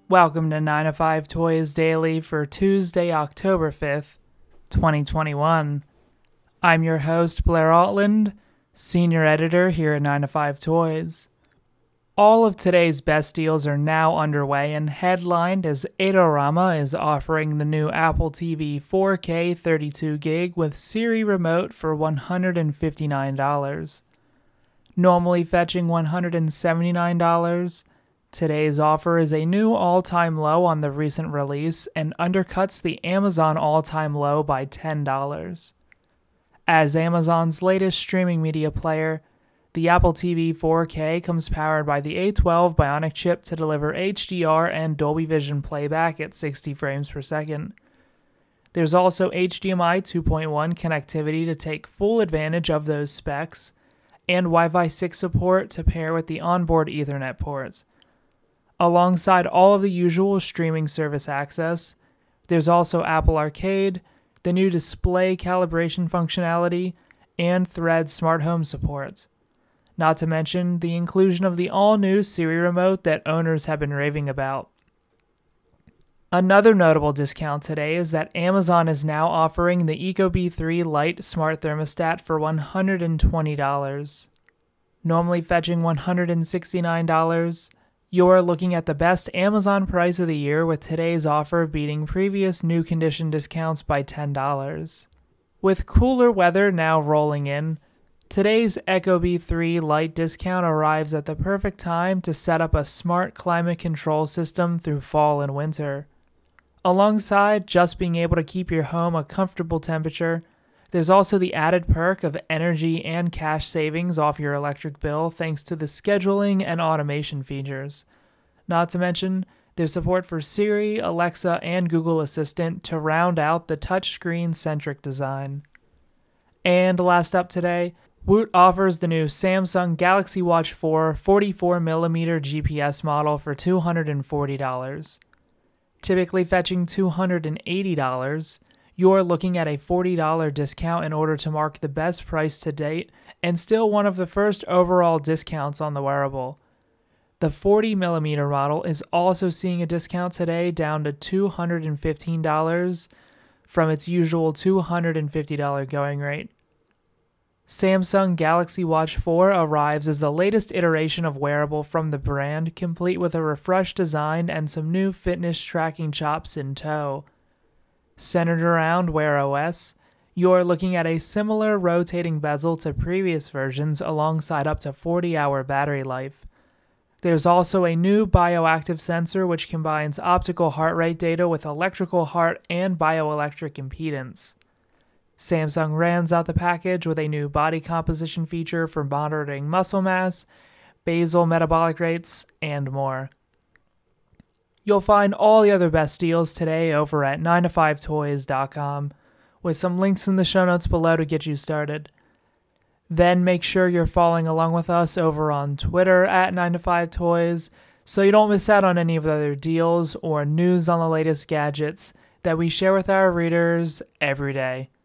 Welcome to 9 to 5 Toys Daily for Tuesday, October 5th, 2021. I'm your host, Blair Altland, Senior Editor here at 9 to 5 Toys. All of today's best deals are now underway and headlined as Adorama is offering the new Apple TV 4K 32GB with Siri remote for $159. Normally fetching $179, today's offer is a new all-time low on the recent release and undercuts the Amazon all-time low by $10. As Amazon's latest streaming media player, the Apple TV 4K comes powered by the A12 Bionic chip to deliver HDR and Dolby Vision playback at 60 frames per second. There's also HDMI 2.1 connectivity to take full advantage of those specs, and Wi-Fi 6 support to pair with the onboard Ethernet ports. Alongside all of the usual streaming service access, there's also Apple Arcade, the new display calibration functionality, and Thread smart home supports. Not to mention the inclusion of the all-new Siri remote that owners have been raving about. Another notable discount today is that Amazon is now offering the Ecobee 3 Lite smart thermostat for $120. Normally fetching $169, you're looking at the best Amazon price of the year with today's offer beating previous new condition discounts by $10. With cooler weather now rolling in, today's Ecobee 3 Lite discount arrives at the perfect time to set up a smart climate control system through fall and winter. Alongside just being able to keep your home a comfortable temperature, there's also the added perk of energy and cash savings off your electric bill thanks to the scheduling and automation features. Not to mention, there's support for Siri, Alexa, and Google Assistant to round out the touchscreen-centric design. And last up today, Woot offers the new Samsung Galaxy Watch 4 44mm GPS model for $240. Typically fetching $280, you're looking at a $40 discount in order to mark the best price to date and still one of the first overall discounts on the wearable. The 40mm model is also seeing a discount today down to $215 from its usual $250 going rate. Samsung Galaxy Watch 4 arrives as the latest iteration of wearable from the brand, complete with a refreshed design and some new fitness tracking chops in tow. Centered around Wear OS, you're looking at a similar rotating bezel to previous versions alongside up to 40-hour battery life. There's also a new bioactive sensor which combines optical heart rate data with electrical heart and bioelectric impedance. Samsung rounds out the package with a new body composition feature for monitoring muscle mass, basal metabolic rates, and more. You'll find all the other best deals today over at 9to5toys.com, with some links in the show notes below to get you started. Then make sure you're following along with us over on Twitter at 9to5toys so you don't miss out on any of the other deals or news on the latest gadgets that we share with our readers every day.